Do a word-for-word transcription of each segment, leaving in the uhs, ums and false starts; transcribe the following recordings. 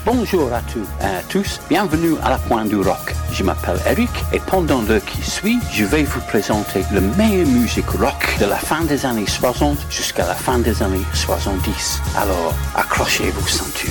Bonjour à tous, à tous, bienvenue à la Pointe du Rock. Je m'appelle Eric et pendant l'heure qui suit, je vais vous présenter la meilleure musique rock de la fin des années soixante jusqu'à la fin des années soixante-dix. Alors, accrochez vos ceintures.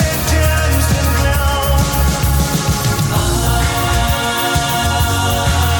Ah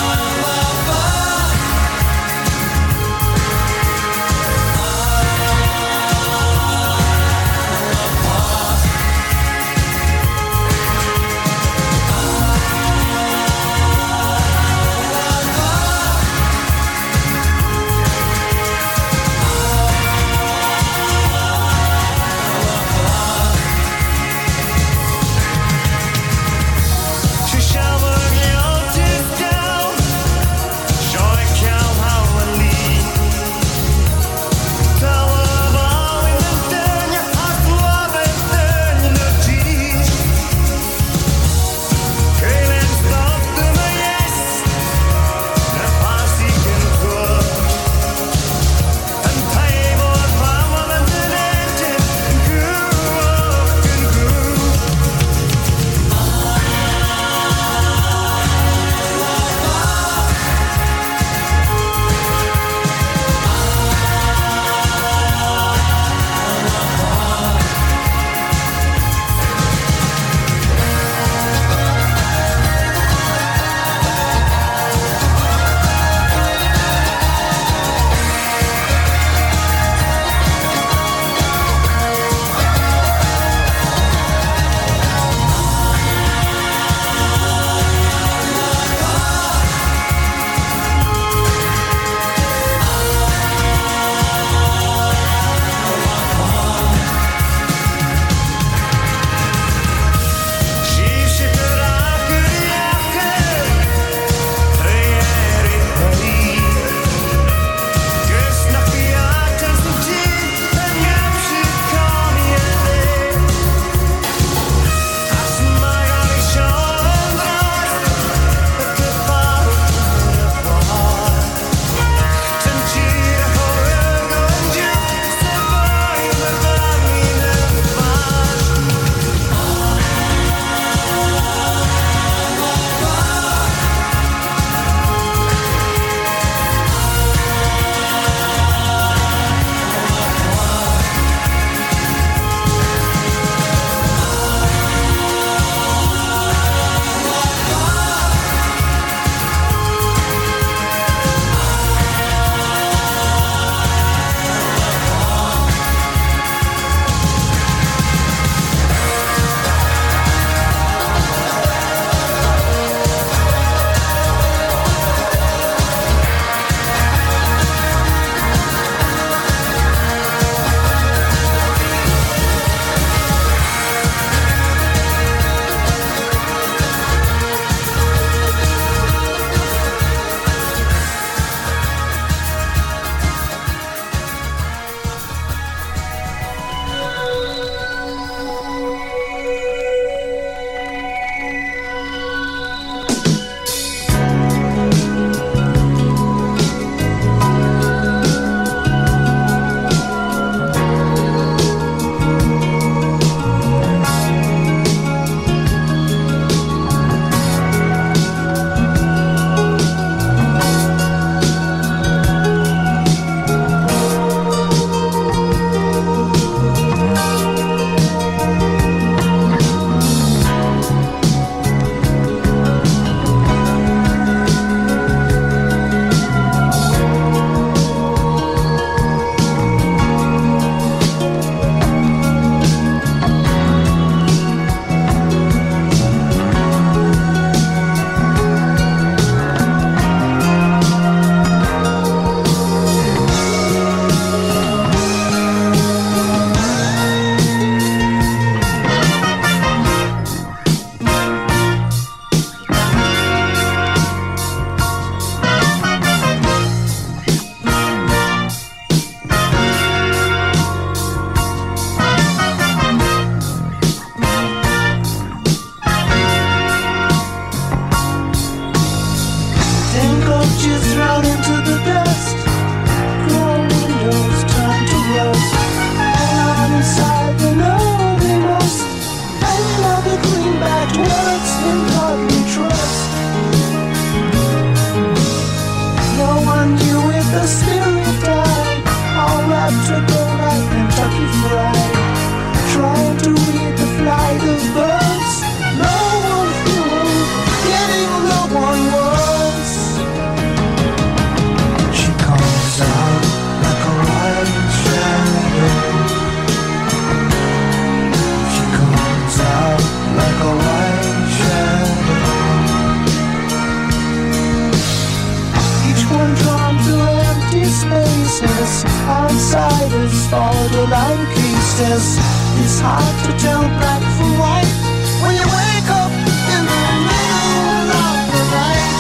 us outsiders for the line pieces. It's hard to tell black from white when you wake up in the middle of the night.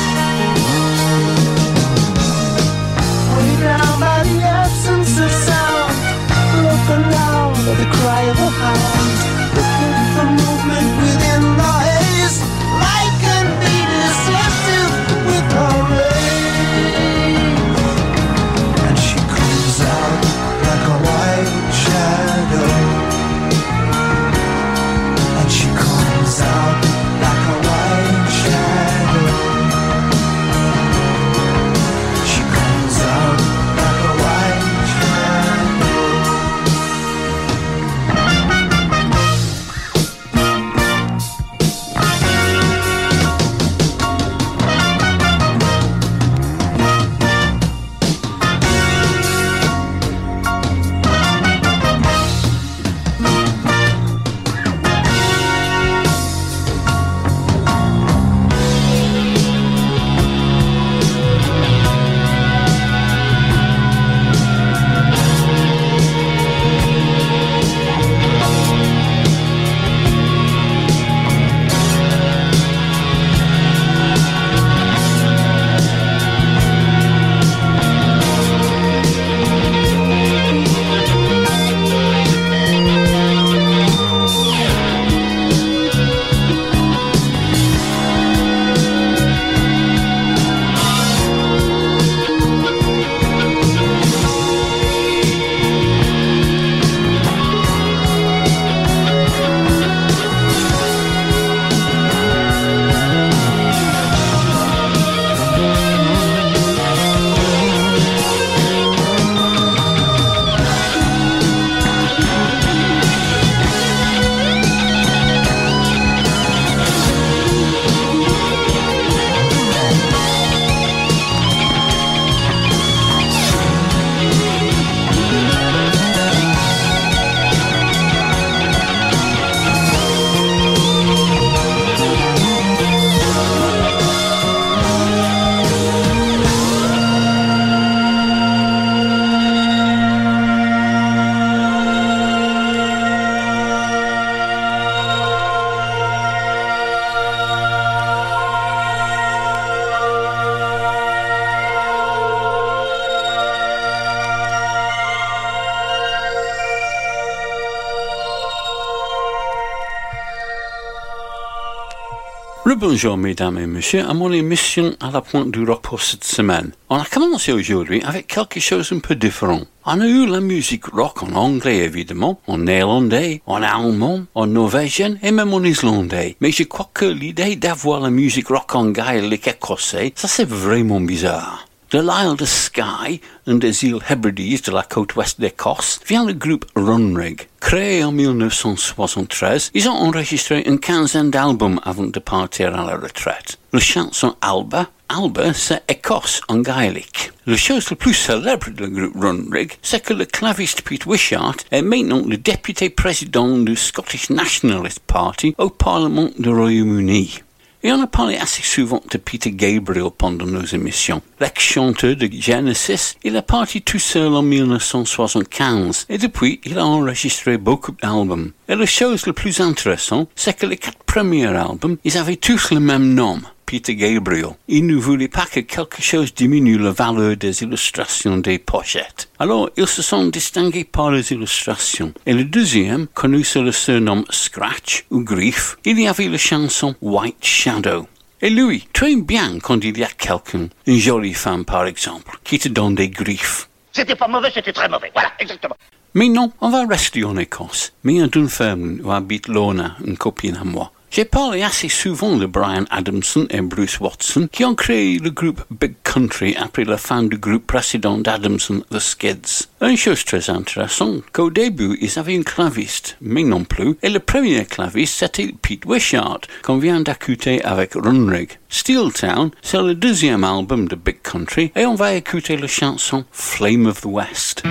Way down by the absence of sound, look around at the cry of a hound. Look at the movement within the haze. Light can be deceptive with her rays. And she comes out like a white shadow. And she comes out like a white shadow. She comes out like a white shadow. Bonjour mesdames et messieurs à mon émission à la pointe du rock pour cette semaine. On a commencé aujourd'hui avec quelque chose un peu différent. On a eu la musique rock en anglais évidemment, en néerlandais, en allemand, en norvégien et même en islandais. Mais je crois que l'idée d'avoir la musique rock en gaélique écossais, ça c'est vraiment bizarre. De l'Isle de Skye, une des îles Hébrides de la côte ouest d'Écosse, vient le groupe Runrig. Créé en dix-neuf cent soixante-treize, ils ont enregistré une quinzaine d'albums avant de partir à la retraite. La chanson Alba, Alba c'est Écosse en gaélique. La chose la plus célèbre du groupe Runrig, c'est que le claviste Pete Wishart est maintenant le député président du Scottish Nationalist Party au Parlement du Royaume-Uni. Et on a parlé assez souvent de Peter Gabriel pendant nos émissions. L'ex-chanteur de Genesis, il est parti tout seul en dix-neuf cent soixante-quinze et depuis, il a enregistré beaucoup d'albums. Et la chose la plus intéressante, c'est que les quatre premiers albums, ils avaient tous le même nom, Peter Gabriel. Il ne voulait pas que quelque chose diminue la valeur des illustrations des pochettes. Alors, ils se sont distingués par les illustrations. Et le deuxième, connu sous le surnom Scratch ou Grief, il y avait la chanson White Shadow. Et lui, très bien quand il y a quelqu'un, une jolie femme par exemple, qui te donne des griefs. C'était pas mauvais, c'était très mauvais. Voilà, exactement. Mais non, on va rester en Écosse, mais à Dunfermline où habite Lorna, une copine à moi. J'ai parlé assez souvent de Brian Adamson et Bruce Watson qui ont créé le groupe Big Country après la fin du groupe précédent d'Adamson, The Skids. Une chose très intéressante, qu'au début ils avaient un claviste, mais non plus, et le premier claviste c'était Pete Wishart, qu'on vient d'écouter avec Runrig. Steel Town, c'est le deuxième album de Big Country, et on va écouter la chanson Flame of the West.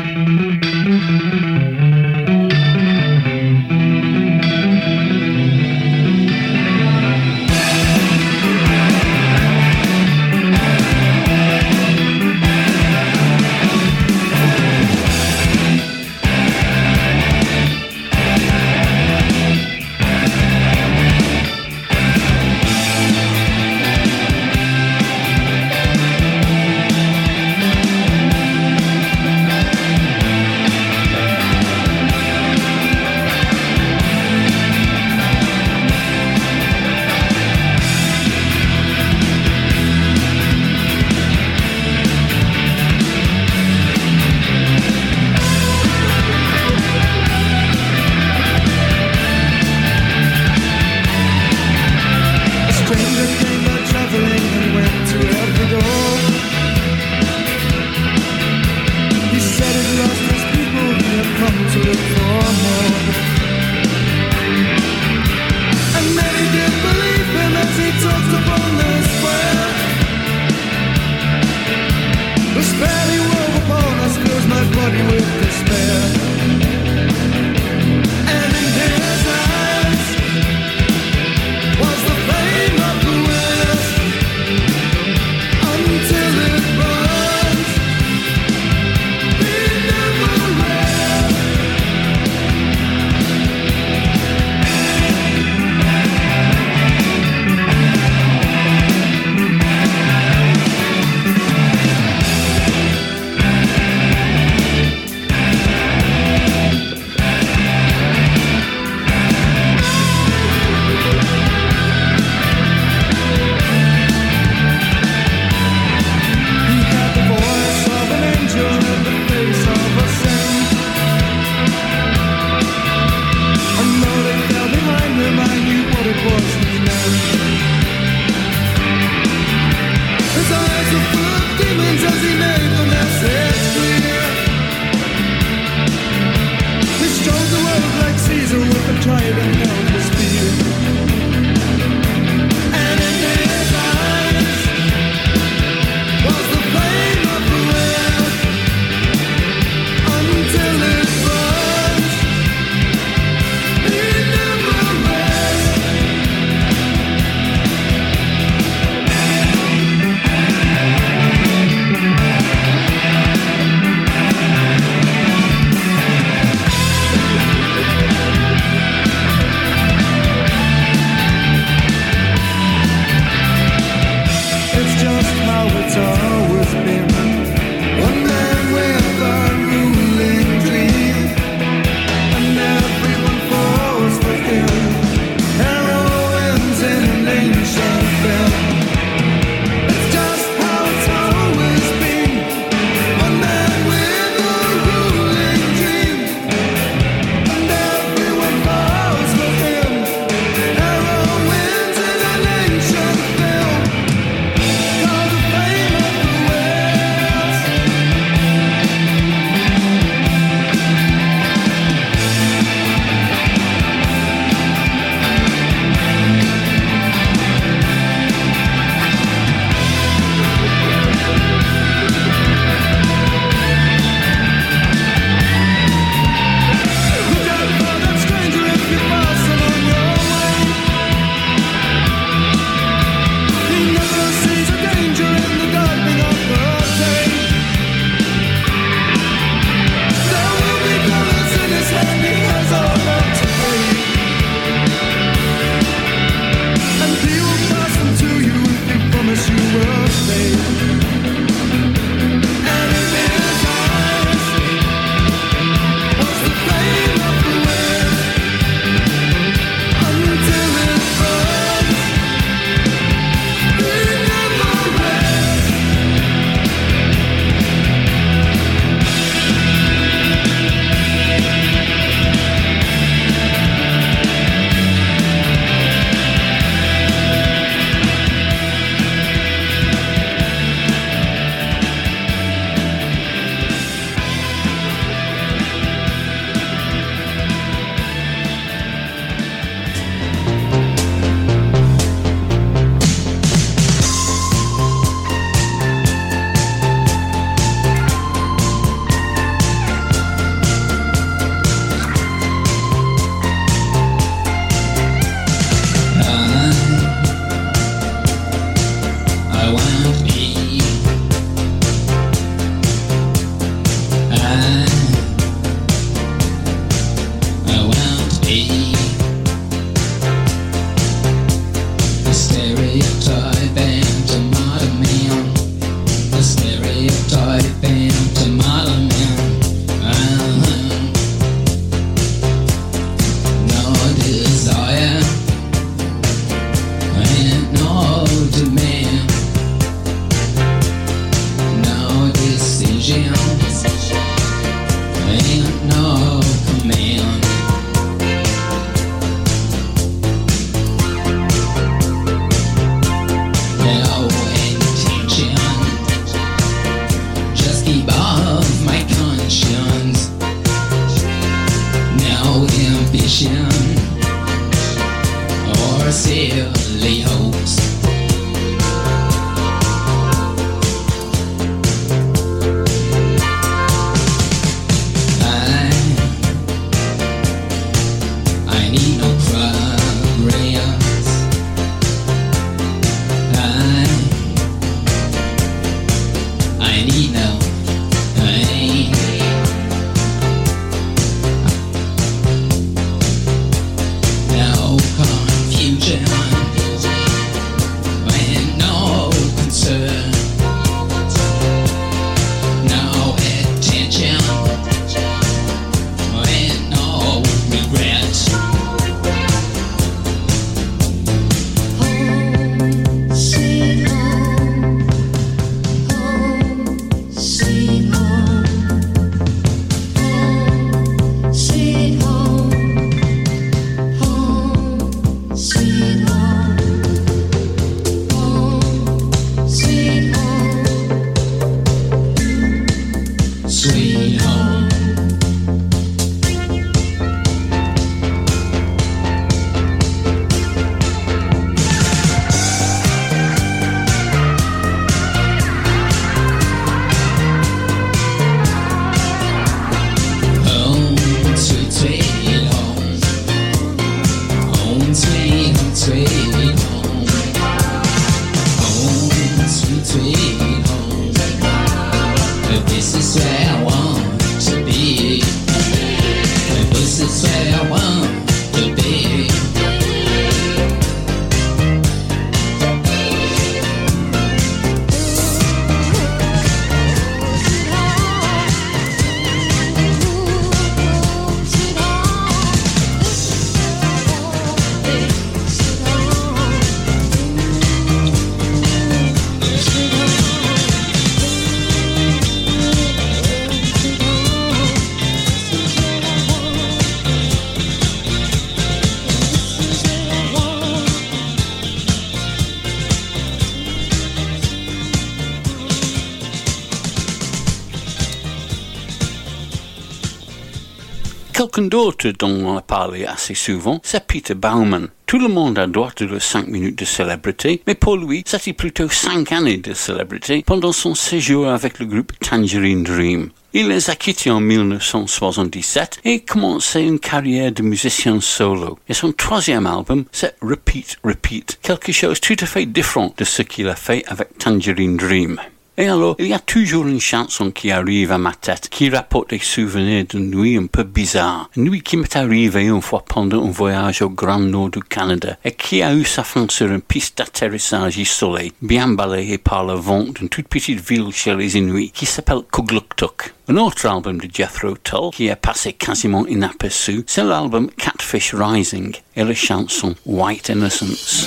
Quelqu'un d'autre dont on a parlé assez souvent, c'est Peter Baumann. Tout le monde a droit de leurs cinq minutes de célébrité, mais pour lui, c'était plutôt cinq années de célébrité pendant son séjour avec le groupe Tangerine Dream. Il les a quittés en dix-neuf cent soixante-dix-sept et commencé une carrière de musicien solo. Et son troisième album, c'est Repeat, Repeat, quelque chose tout à fait différent de ce qu'il a fait avec Tangerine Dream. Et alors, il y a toujours une chanson qui arrive à ma tête, qui rapporte des souvenirs d'une nuit un peu bizarre. Une nuit qui m'est arrivée une fois pendant un voyage au Grand Nord du Canada et qui a eu sa fin sur une piste d'atterrissage isolée, bien balayée par le vent d'une toute petite ville chez les Inuits qui s'appelle Kugluktuk. Un autre album de Jethro Tull qui est passé quasiment inaperçu, c'est l'album Catfish Rising et la chanson White Innocence.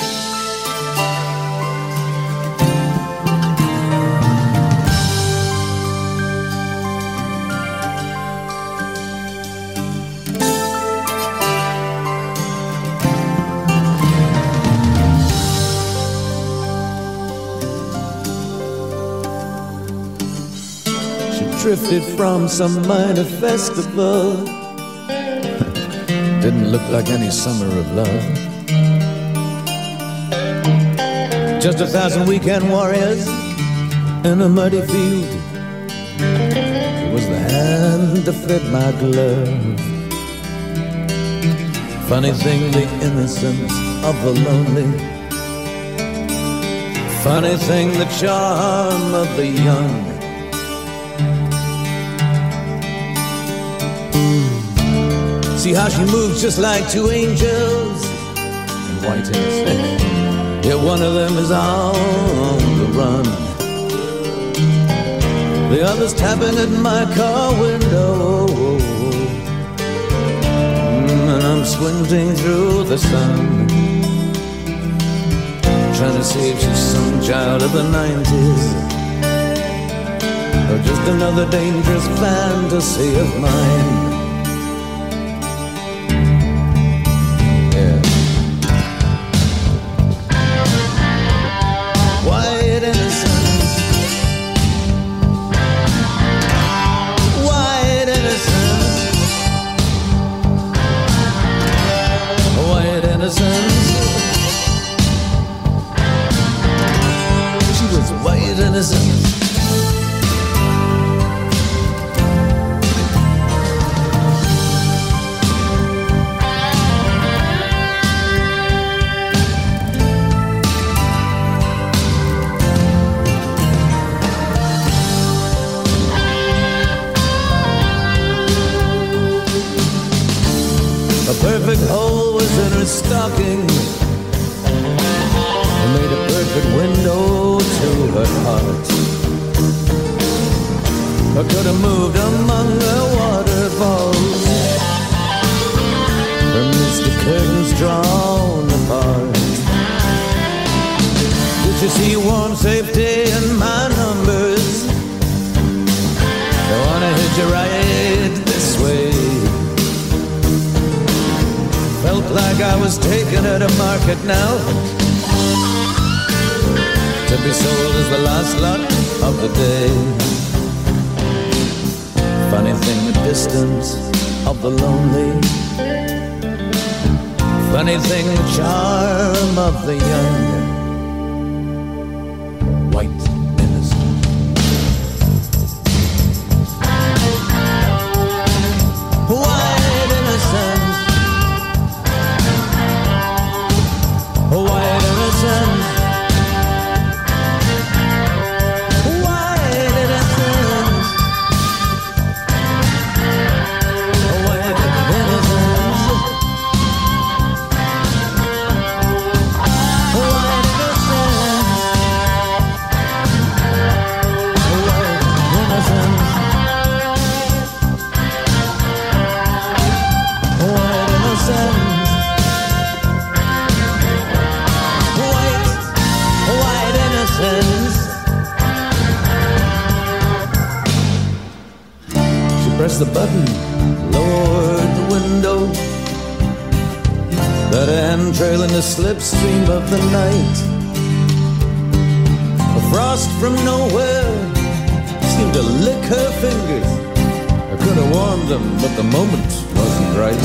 Drifted from some minor festival. Didn't look like any summer of love. Just a thousand weekend warriors in a muddy field. It was the hand that fed my glove. Funny thing, the innocence of the lonely Funny thing, the charm of the young. See how she moves just like two angels, and white innocent. Yeah, one of them is on the run. The other's tapping at my car window, and I'm squinting through the sun, trying to see if she's some child of the nineties, or just another dangerous fantasy of mine. Yeah. White innocence, white innocence, white innocence. She was white innocence. A perfect hole was in her stocking, and made a perfect window to her heart. I could have moved among the waterfalls, her misty curtains drawn apart. Did you see warm safety in my numbers? I wanna hit you right this way. Felt like I was taken at a market now, to be sold as the last lot of the day. Funny thing, the distance of the lonely. Funny thing, the charm of the young. White innocence. White innocence. White innocence. White innocence. White innocence. White Press the button, lowered the window, that hand trailing the slipstream of the night. A frost from nowhere seemed to lick her fingers. I could have warmed them, but the moment wasn't right.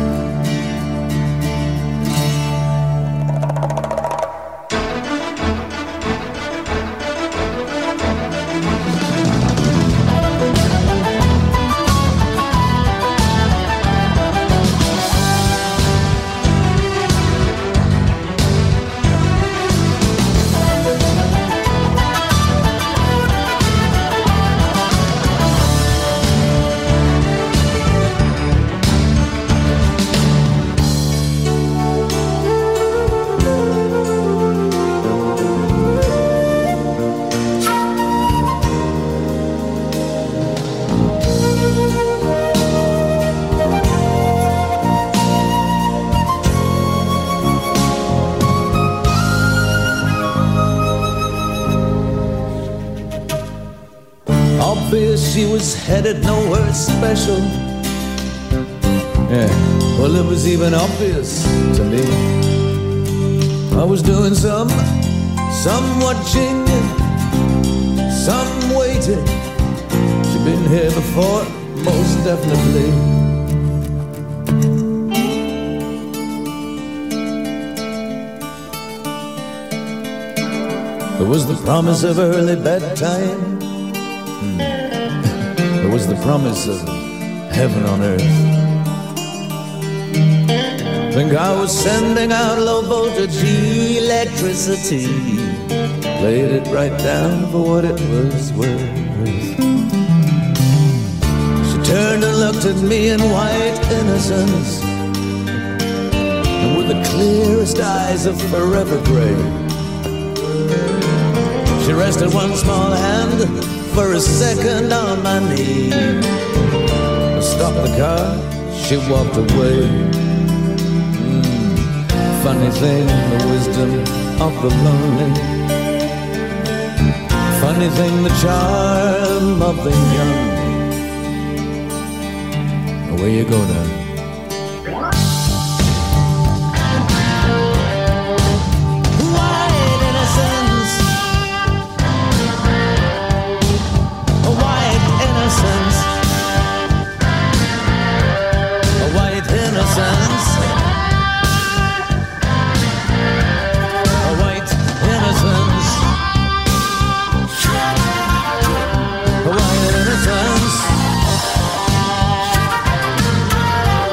She was headed nowhere special. Yeah, well, it was even obvious to me. I was doing some, some watching and some waiting. She'd been here before, most definitely. There was the promise of early bedtime. There was the promise of heaven on earth. Think I was sending out low voltage electricity. laid it right down for what it was worth. She turned and looked at me in white innocence, and with the clearest eyes of forever gray, she rested one small hand for a second on my knee. I stopped the car, she walked away. Mm, funny thing, the wisdom of the lonely. Funny thing, the charm of the young. Where you go now? White innocence, white innocence, white innocence, white innocence, white innocence.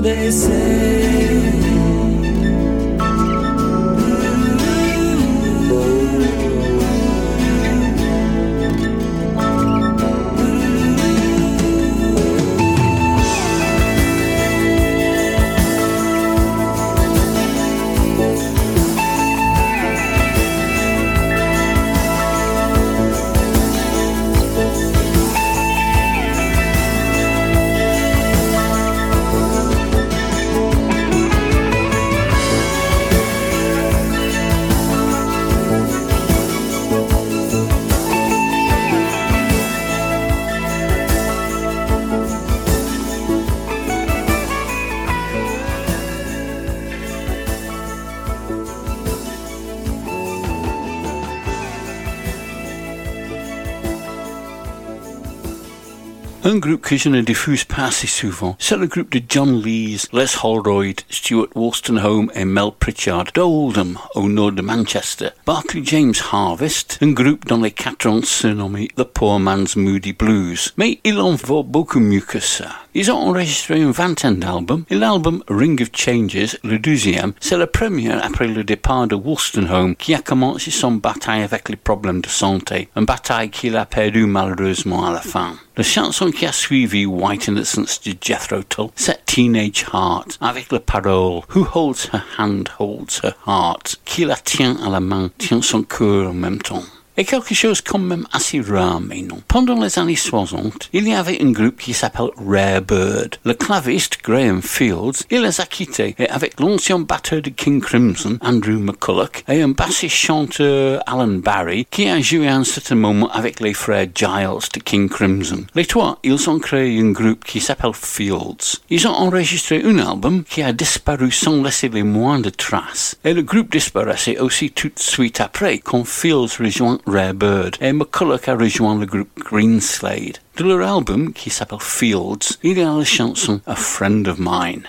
they say. Un groupe que je ne diffuse pas assez souvent, c'est le groupe de John Lees, Les Holroyd, Stuart Wolstenholme et Mel Pritchard d'Oldham, au nord de Manchester. Barclay James Harvest, un groupe dont les quatre ans se nomment The Poor Man's Moody Blues. Mais il en vaut beaucoup mieux que ça. Ils ont enregistré une vingtaine d'albums, et l'album Ring of Changes, le douzième, c'est le premier après le départ de Wolstenholme qui a commencé son bataille avec les problèmes de santé, une bataille qu'il a perdue malheureusement à la fin. La chanson qui a suivi White Innocence de Jethro Tull, c'est Teenage Heart, avec la parole Who holds her hand holds her heart, qui la tient à la main, tient son cœur en même temps. Et quelque chose quand même assez rare, mais non. Pendant les années soixante, il y avait un groupe qui s'appelle Rare Bird. Le claviste Graham Fields, il les a quittés, et avec l'ancien batteur de King Crimson, Andrew McCulloch, et un bassiste chanteur Alan Barry, qui a joué à un certain moment avec les frères Giles de King Crimson. Les trois, ils ont créé un groupe qui s'appelle Fields. Ils ont enregistré un album qui a disparu sans laisser les moindres traces. Et le groupe disparaissait aussi tout de suite après, quand Fields rejoint Rare Bird et McCulloch a rejoint le groupe Greenslade. De leur album, qui s'appelle Fields, il y a la chanson A Friend of Mine.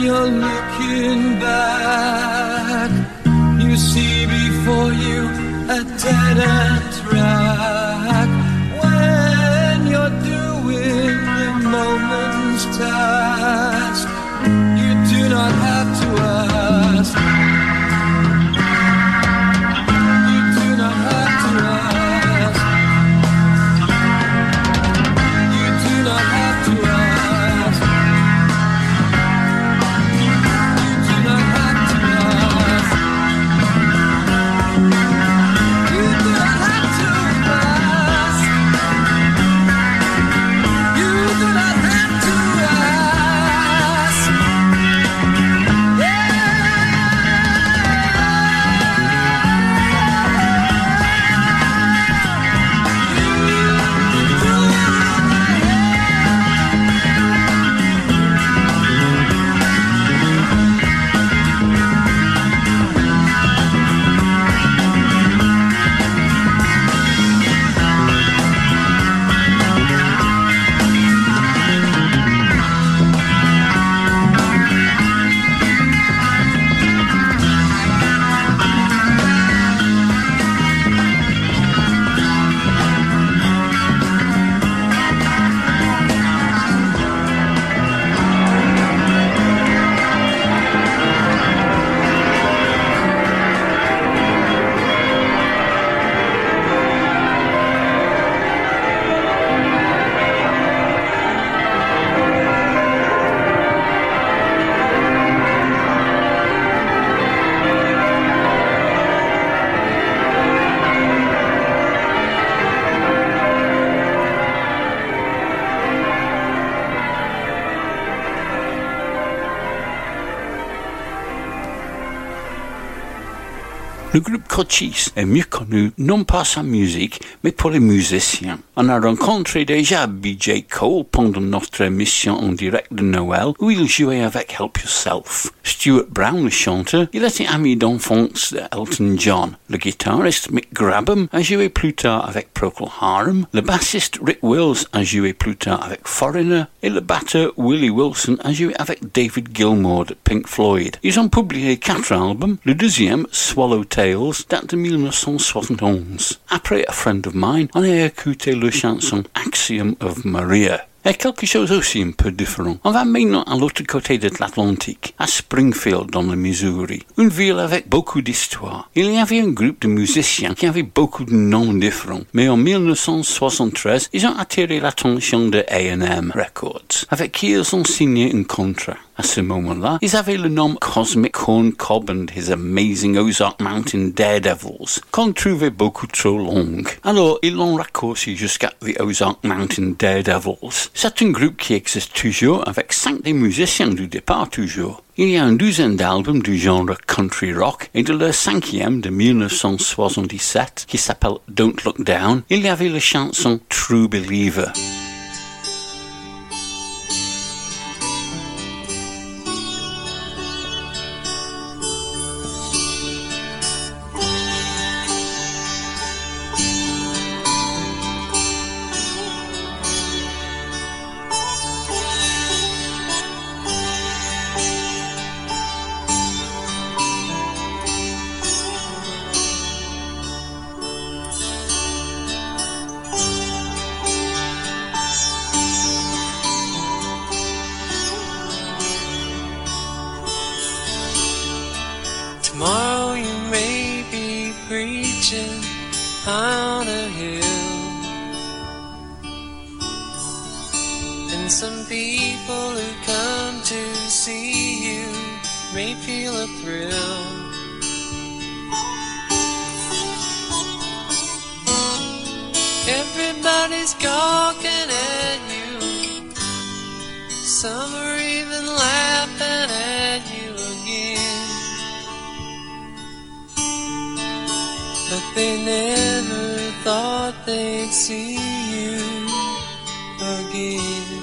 you're looking back, you see before you a dead end track. When you're doing the moment's task, you do not have to ask. You do not have to ask. You do not have to ask. You do not have to ask. You do not have to ask. You do not have to ask. Le groupe Cochise est mieux connu non pas sa musique, mais pour les musiciens. On a rencontré déjà B J Cole pendant notre émission en direct de Noël, où il jouait avec Help Yourself. Stuart Brown, le chanteur, il était ami d'enfance d'Elton John. Le guitariste Mick Grabham a joué plus tard avec Procol Harum. Le bassiste Rick Wills a joué plus tard avec Foreigner. Et le batteur Willie Wilson a joué avec David Gilmour de Pink Floyd. Ils ont publié quatre albums. Le deuxième, Swallow Tales, date de dix-neuf cent soixante et onze. Après A Friend of Mine, on a écouté la chanson Axiom of Maria. Et quelque chose aussi un peu différent. On va maintenant à l'autre côté de l'Atlantique, à Springfield dans le Missouri, une ville avec beaucoup d'histoire. Il y avait un groupe de musiciens qui avait beaucoup de noms différents, mais en dix-neuf cent soixante-treize, ils ont attiré l'attention de A and M Records, avec qui ils ont signé un contrat. À ce moment-là, ils avaient le nom Cosmic Corn Cob and His Amazing Ozark Mountain Daredevils, qu'on trouvait beaucoup trop longue. Alors, ils l'ont raccourci jusqu'à The Ozark Mountain Daredevils. C'est un groupe qui existe toujours, avec cinq des musiciens du départ toujours. Il y a une douzaine d'albums du genre country rock, et de leur cinquième de dix-neuf cent soixante-dix-sept, qui s'appelle Don't Look Down, il y avait la chanson True Believer. Tomorrow you may be preaching on a hill, and some people who come to see you may feel a thrill. Everybody's gawking at you, some are even laughing at you again. But they never thought they'd see you again.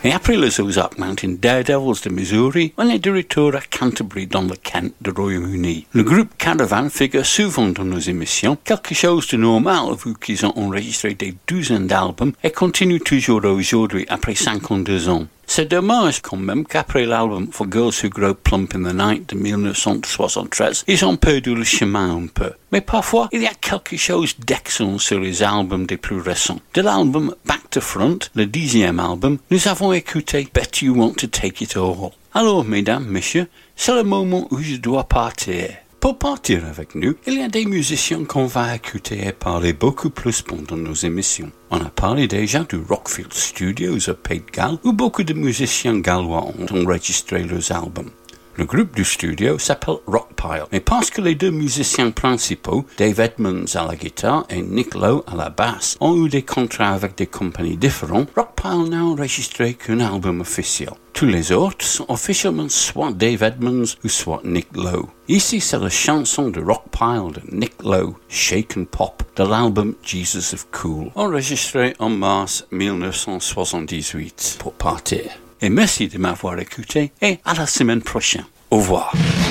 Et après les Ozark Mountain Daredevils de Missouri, on est de retour à Canterbury dans le Kent du Royaume-Uni. Le groupe Caravan figure souvent dans nos émissions, quelque chose de normal vu qu'ils ont enregistré des douzaines d'albums et continuent toujours aujourd'hui après cinquante-deux ans. C'est dommage quand même qu'après l'album For Girls Who Grow Plump in the Night de dix-neuf cent soixante-treize, ils ont perdu le chemin un peu. Mais parfois, il y a quelque chose d'excellent sur les albums des plus récents. De l'album Back to Front, le dixième album, nous avons écouté Bet You Want to Take It All. Alors, mesdames, messieurs, c'est le moment où je dois partir. Pour partir avec nous, il y a des musiciens qu'on va écouter et parler beaucoup plus pendant nos émissions. On a parlé déjà du Rockfield Studios au Pays de Galles, où beaucoup de musiciens gallois ont enregistré leurs albums. Le groupe du studio s'appelle Rockpile, mais parce que les deux musiciens principaux, Dave Edmunds à la guitare et Nick Lowe à la basse, ont eu des contrats avec des compagnies différentes, Rockpile n'a enregistré qu'un album officiel. Tous les autres sont officiellement soit Dave Edmunds ou soit Nick Lowe. Ici, c'est la chanson de Rockpile de Nick Lowe, Shake and Pop, de l'album Jesus of Cool, enregistré en mars dix-neuf cent soixante-dix-huit pour partir. Et merci de m'avoir écouté et à la semaine prochaine. Au revoir.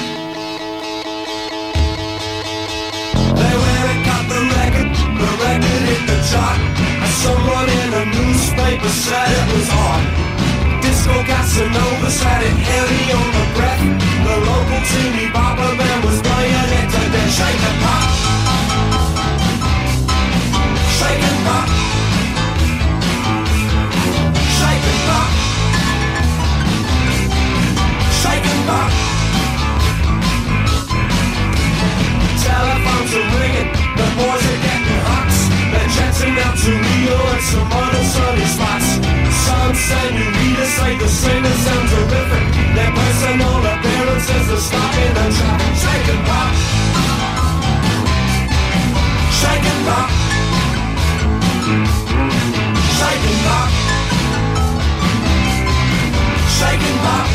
Disco Casanovas had it heavy on the breath. The local teeny bopper band was playing it to then shake and pop, shake and pop, shake and pop, shake and pop. Telephones are ringing, the boys are getting hot. They're jetting out to Rio and some other sunny spots. Some senoritas say the singers sound terrific. Their personal appearances are stopping the traffic. Shake and pop, shake and pop, shake and pop, shake and pop.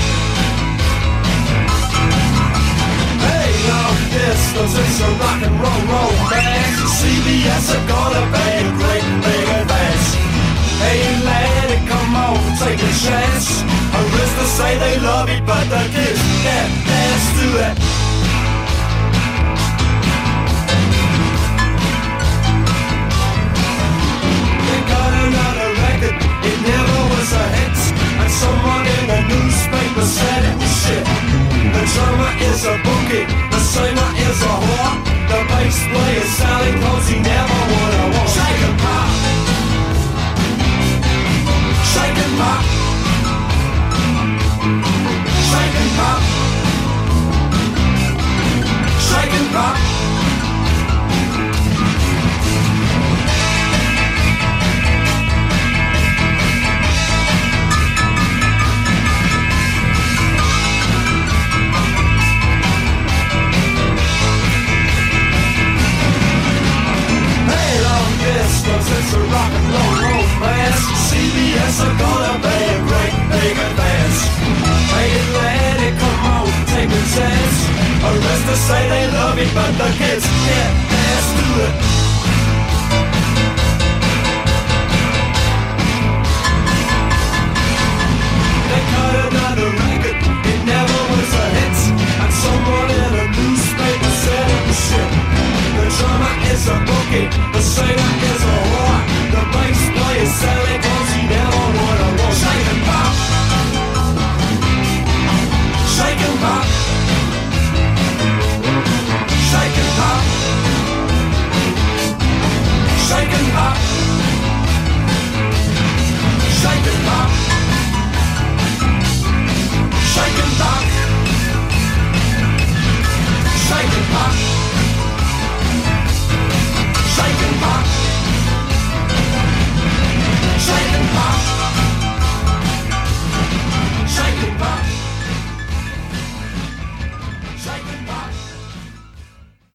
Hey, long distance, it's a rock and roll romance. C B S are gonna pay a great big advance. Hey lad, come on, take a chance. Arista say they love it, but the kids can't dance to it. They got another record, it never was a hit. And someone in the newspaper said it was shit. The drummer is a bookie, the singer is a whore. The bass player's selling clothes he never would have worn. Shake and pop, shake and pop, shake and pop, shake and pop. Hey, long distance, it's a rock and roll romance. C B S are gonna pay a great big advance. Hey lady, come on, take a chance. Arista say they love it, but the kids can't